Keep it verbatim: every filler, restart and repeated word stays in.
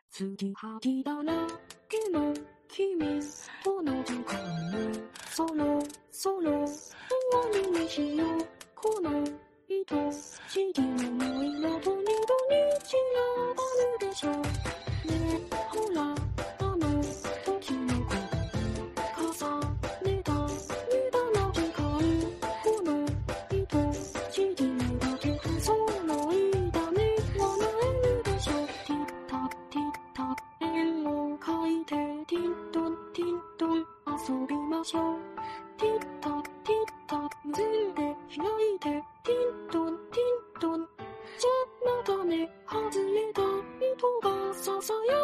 継ぎはぎだらけの君との時間もそろそろ終わりにしよう。この愛しきの色と二度に散らばるでしょう。ねえほらあの時のこと重ねた無駄な時間。この愛しきのだけその間に笑えるでしょう。ティッタティッタ円を描いてティットンティットン遊びましょう。ティッタティッタ結んで開いてティットンティットンじゃまたね外れた糸がささや